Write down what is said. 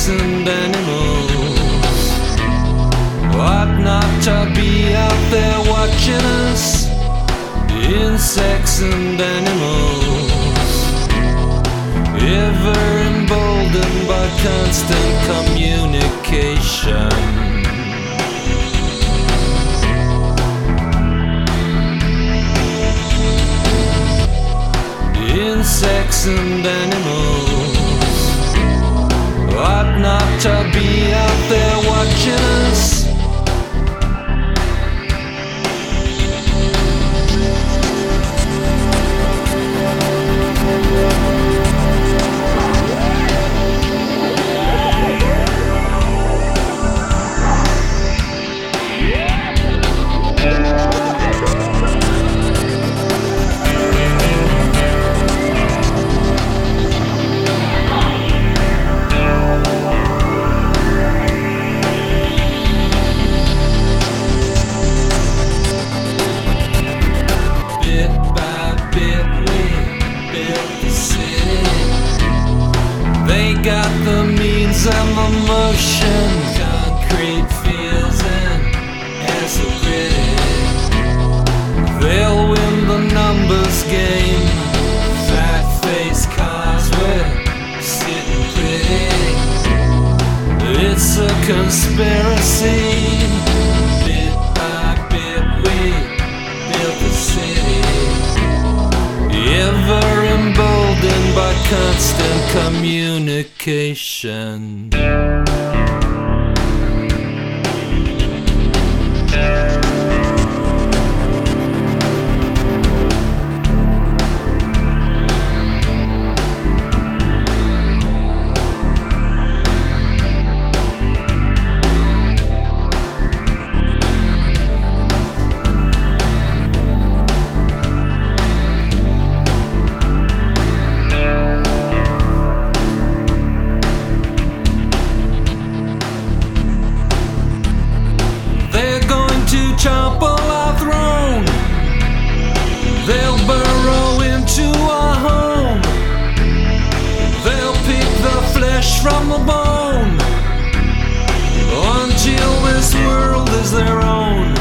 insects and animals ought not to be out there watching us. Insects and animals, ever emboldened by constant communication. Insects and animals ought not to be out there watching us. They got the means and the motion, concrete fields and acid grid. They'll win the numbers game, fat-faced cars with sitting pretty. It's a conspiracy. Bit by bit we built the city, ever emboldened by constant communication. Topple our throne, they'll burrow into our home, they'll pick the flesh from the bone, until this world is their own.